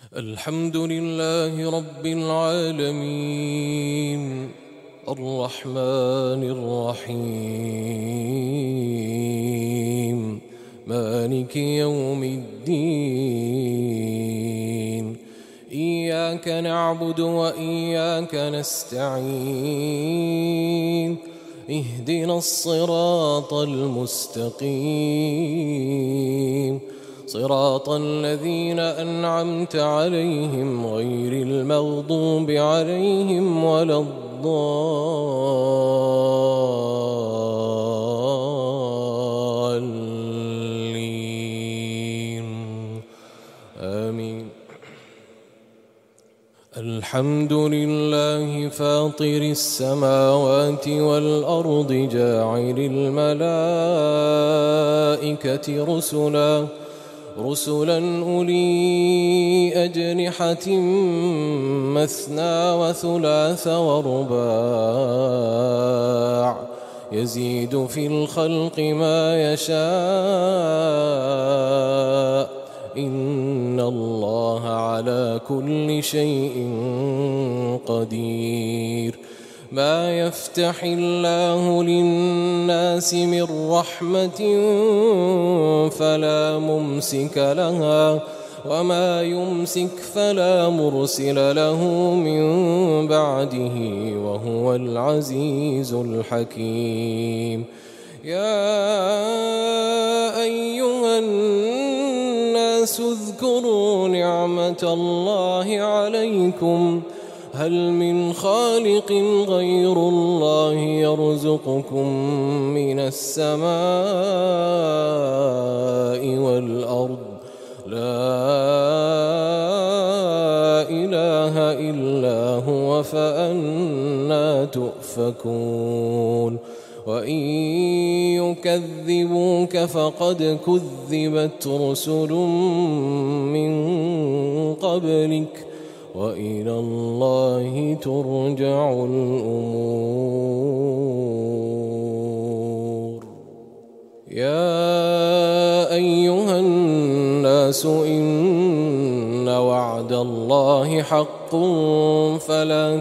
الحمد لله رب العالمين الرحمن الرحيم مالك يوم الدين إياك نعبد وإياك نستعين اهدنا الصراط المستقيم صراط الذين أنعمت عليهم غير المغضوب عليهم ولا الضالين آمين. الحمد لله فاطر السماوات والأرض جاعل الملائكة رسلا أولي أجنحة مثنى وثلاث ورباع يزيد في الخلق ما يشاء إن الله على كل شيء قدير. ما يفتح الله للناس من رحمة فلا ممسك لها وما يمسك فلا مرسل له من بعده وهو العزيز الحكيم. يا أيها الناس اذكروا نعمة الله عليكم هل من خالق غير الله يرزقكم من السماء والأرض لا إله إلا هو فأنى تؤفكون. وإن يكذبوك فقد كذبت رسل من قبلك وإلى الله ترجع الأمور. يا أيها الناس إن وعد الله حق فلا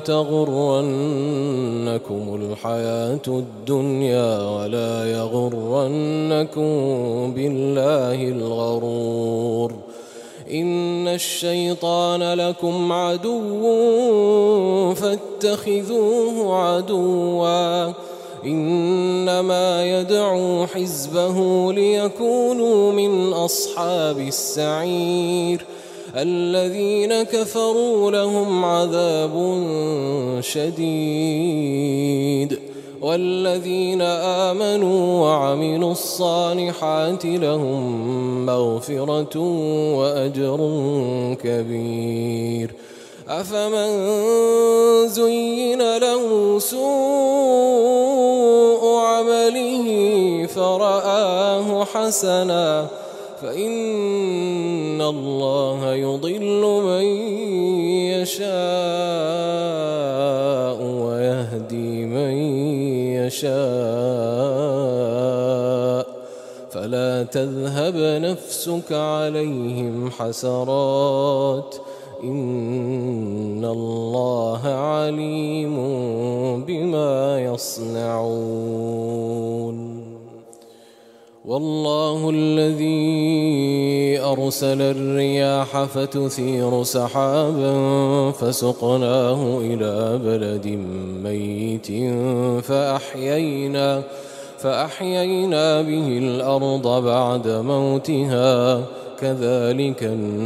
تغرنكم الحياة الدنيا ولا يغرنكم بالله الغرور. إن الشيطان لكم عدو فاتخذوه عدوا إنما يدعو حزبه ليكونوا من أصحاب السعير. الذين كفروا لهم عذاب شديد والذين آمنوا وعملوا الصالحات لهم مغفرة وأجر كبير. أفمن زين له سوء عمله فرآه حسنا فإن الله يضل من يشاء ويهدي من يشاء فلا تذهب نفسك عليهم حسرات إن الله عليم بما يصنعون. والله الذي أرسل الرياح فتثير سحابا فسقناه إلى بلد ميت فأحيينا به الأرض بعد موتها كذلك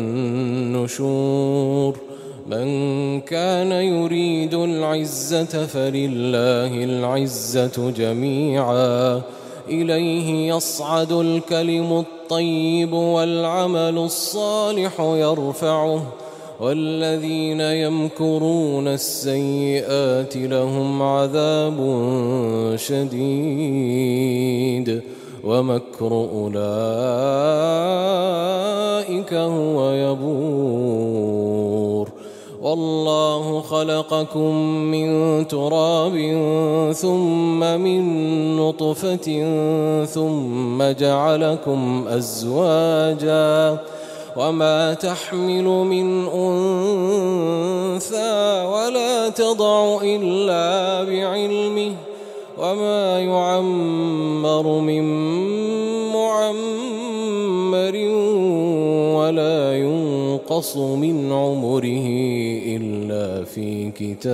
النشور. من كان يريد العزة فلله العزة جميعا إليه يصعد الكلم الطيب والعمل الصالح يرفعه والذين يمكرون السيئات لهم عذاب شديد ومكر أولئك هو يبور. والله خلقكم من تراب ثم من نطفة ثم جعلكم أزواجا وما تحمل من أنثى ولا تضع إلا بعلمه وما يعمر من معمر ولا ينقص من عمره إلا في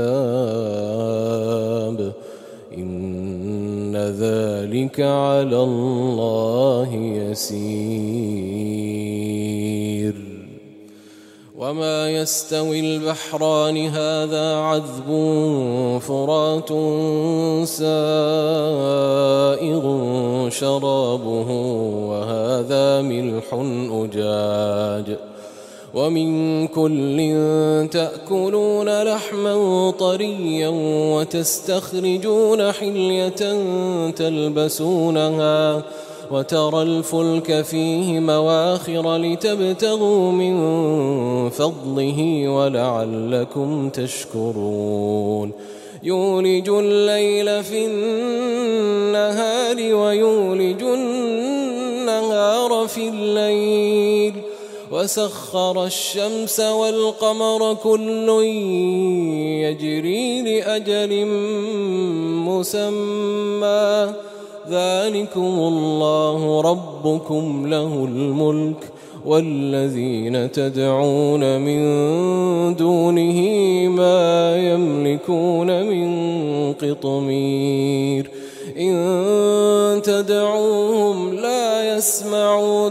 كتاب إن ذلك على الله يسير. وما يستوي البحران هذا عذب فرات سائغ شرابه وهذا ملح أجاج ومن كل تأكلون لحما طريا وتستخرجون حلية تلبسونها وترى الفلك فيه مواخر لتبتغوا من فضله ولعلكم تشكرون. يولج الليل في النهار ويولج النهار في الليل وسخر الشمس والقمر كل يجري لأجل مسمى ذلكم الله ربكم له الملك والذين تدعون من دونه ما يملكون من قطمير إن تدعوهم لا يسمعوا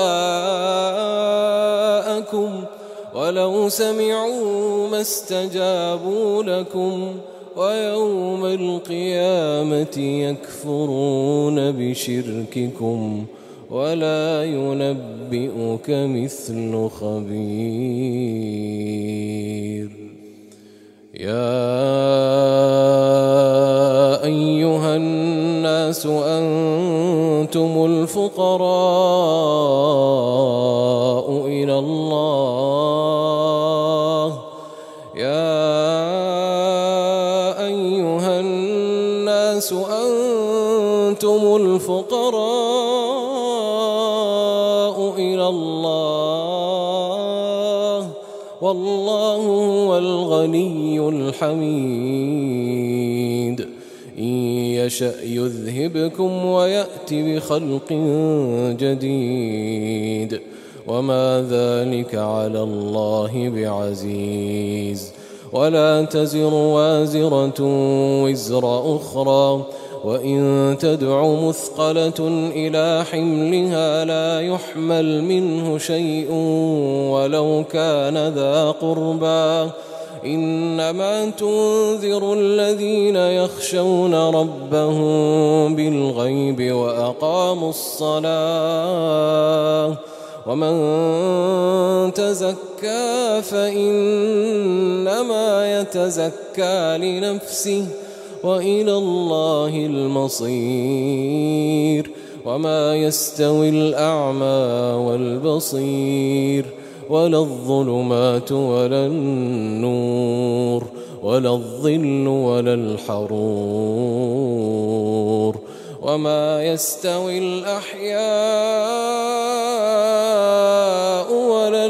دعاءكم ولو سمعوا ما استجابوا لكم ويوم القيامة يكفرون بشرككم ولا ينبئك مثل خبير. يا أيها الناس أنتم الفقراء إلى الله أنتم الفقراء إلى الله والله هو الغني الحميد. إن يشأ يذهبكم ويأت بخلق جديد وما ذلك على الله بعزيز. ولا تزر وازرة وزر أخرى وإن تدع مثقلة إلى حملها لا يحمل منه شيء ولو كان ذا قربى إنما تنذر الذين يخشون ربهم بالغيب وأقاموا الصلاة ومن تزكى فإنما يتزكى لنفسه وإلى الله المصير. وما يستوي الأعمى والبصير ولا الظلمات ولا النور ولا الظل ولا الحرور وما يستوي الأحياء ولا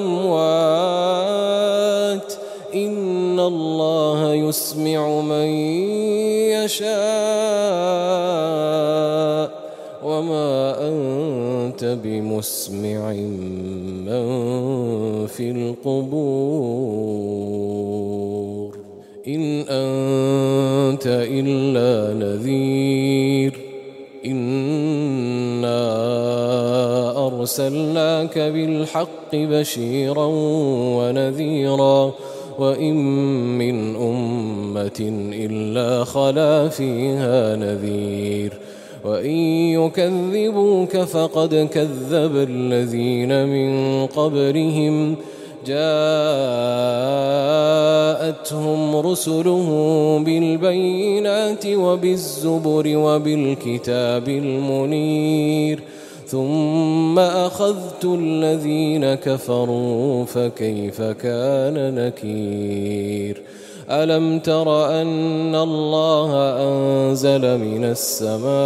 الأموات إن الله يسمع من يشاء وما أنت بمسمع من في القبور إن أنت إلا نذير إنا أرسلناك بالحق بشيرا ونذيرا وإن من أمة إلا خلا فيها نذير وإن يكذبوك فقد كذب الذين من قبلهم جاءتهم رسلهم بالبينات وبالزبر وبالكتاب المنير ثم أخذت الذين كفروا فكيف كان نكير. ألم تر أن الله أنزل من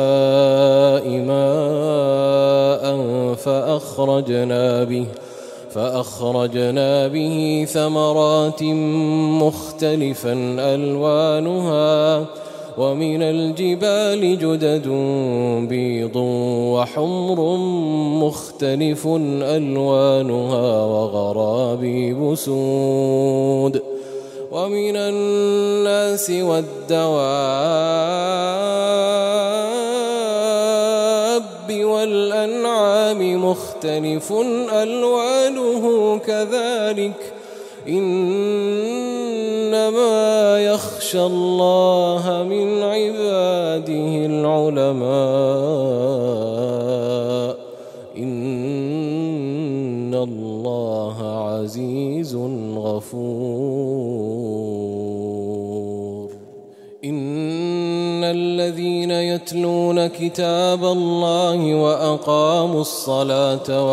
السماء ماء فأخرجنا به ثمرات مختلفا ألوانها ومن الجبال جدد بيض وحمر مختلف ألوانها وغرابيب سود ومن الناس والدواب والأنعام مختلف ألوانه كذلك إنما يخشى الله من عباده العلماء إن الله عزيز غفور إن الذين يتلون كتاب الله وأقاموا الصلاة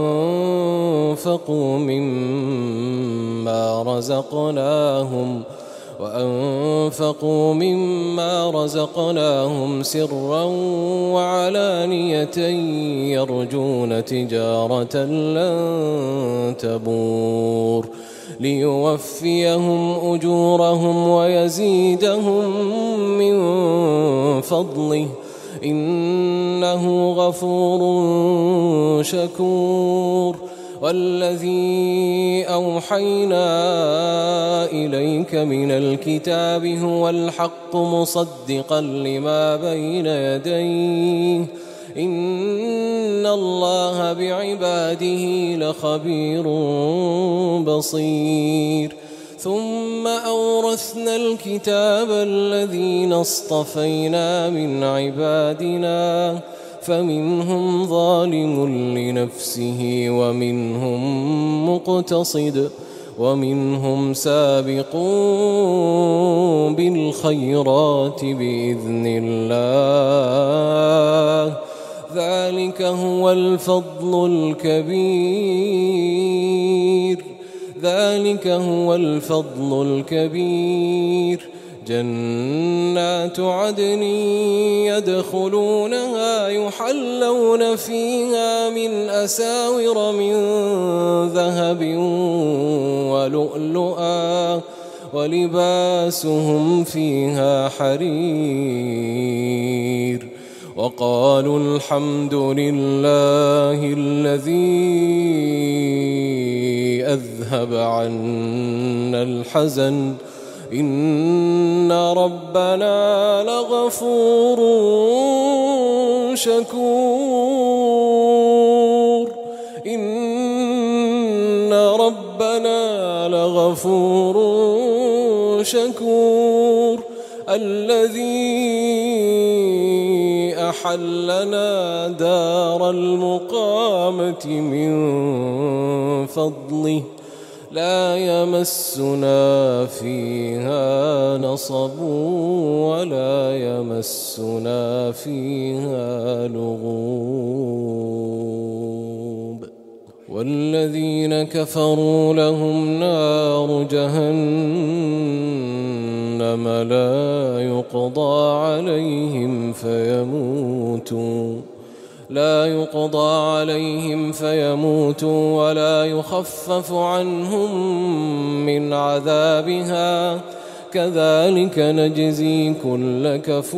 وأنفقوا مما رزقناهم سرا وعلانية يرجون تجارة لن تبور ليوفيهم أجورهم ويزيدهم من فضله إنه غفور شكور والذي أوحينا إليك من الكتاب هو الحق مصدقا لما بين يديه إن الله بعباده لخبير بصير ثم أورثنا الكتاب الذين اصطفينا من عبادنا فمنهم ظالم لنفسه ومنهم مقتصد ومنهم سابق بالخيرات بإذن الله ذلك هو الفضل الكبير جنات عدن يدخلونها يحلون فيها من أساور من ذهب ولؤلؤا ولباسهم فيها حرير وقالوا الحمد لله الذي أذهب عنا الحزن إن ربنا لغفور شكور إن ربنا لغفور شكور الذي أحلنا دار المقامة من فضله لا يمسنا فيها نصب ولا يمسنا فيها لغوب والذين كفروا لهم نار جهنم لا يقضى عليهم فيموتوا ولا يخفف عنهم من عذابها كذلك نجزي كل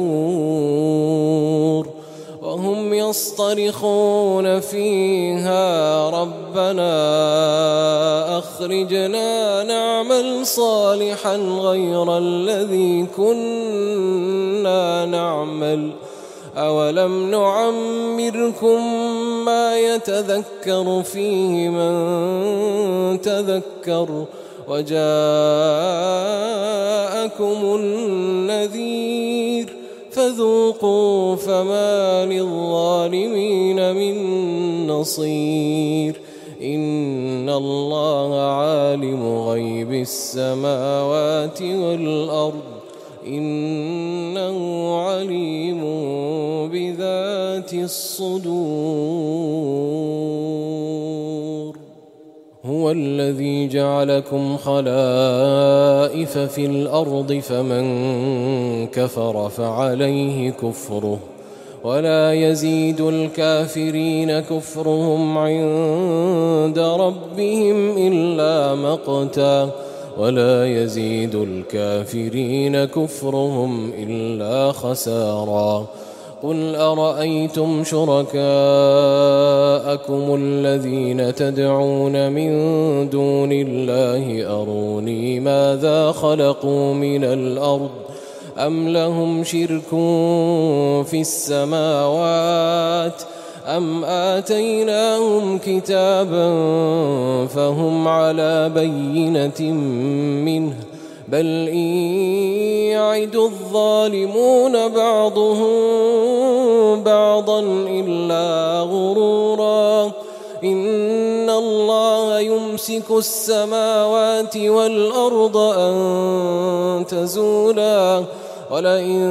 كفور وهم يصطرخون فيها ربنا أخرجنا نعمل صالحا غير الذي كنا نعمل أولم نعمركم ما يتذكر فيه من تذكر وجاءكم النذير فذوقوا فما للظالمين من نصير إن الله عالم غيب السماوات والأرض إنه عليم بذات الصدور هو الذي جعلكم خلائف في الأرض فمن كفر فعليه كفره ولا يزيد الكافرين كفرهم عند ربهم إلا مقتا ولا يزيد الكافرين كفرهم إلا خسارا قل أرأيتم شركاءكم الذين تدعون من دون الله أروني ماذا خلقوا من الأرض أم لهم شرك في السماوات أم آتيناهم كتابا فهم على بينة منه بل إن يعد الظالمون بعضهم بعضا إلا غرورا إن الله يمسك السماوات والأرض أن تزولا ولئن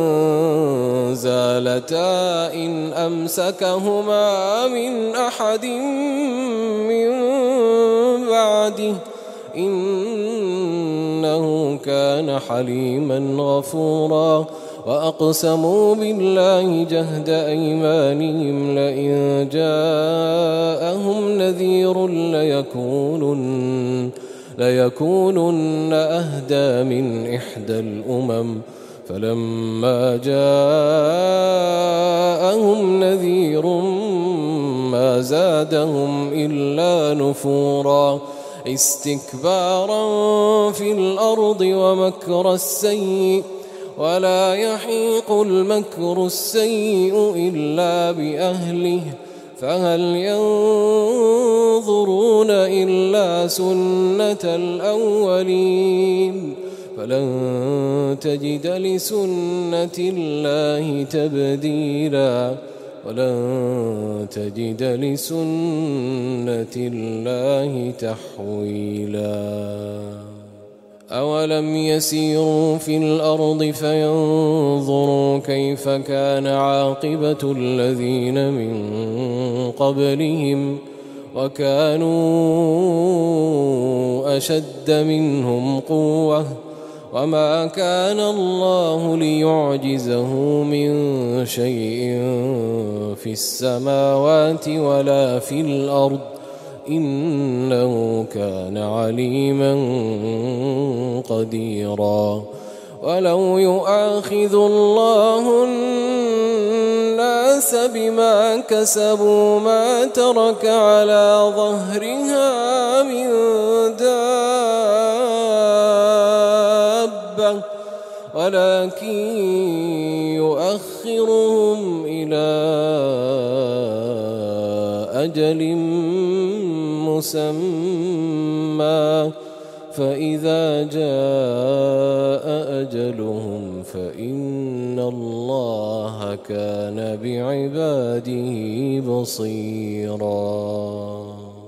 زالتا إن أمسكهما من أحد من بعده إنه كان حليما غفورا وأقسموا بالله جهد أيمانهم لئن جاءهم نذير ليكونن أهدى من إحدى الأمم فلما جاءهم نذير ما زادهم إلا نفورا استكبارا في الأرض ومكر السيء ولا يحيق المكر السيء إلا بأهله فهل ينظرون إلا سنة الأولين فلن تجد لسنة الله تبديلا ولن تجد لسنة الله تحويلا أولم يسيروا في الأرض فينظروا كيف كان عاقبة الذين من قبلهم وكانوا أشد منهم قوة وما كان الله ليعجزه من شيء في السماوات ولا في الأرض إنه كان عليما قديرا ولو يؤاخذ الله الناس بما كسبوا ما ترك على ظهرها من دابة ولكن يؤخرهم إلى أجل مسمى فإذا جاء أجلهم فإن الله كان بعباده بصيرا.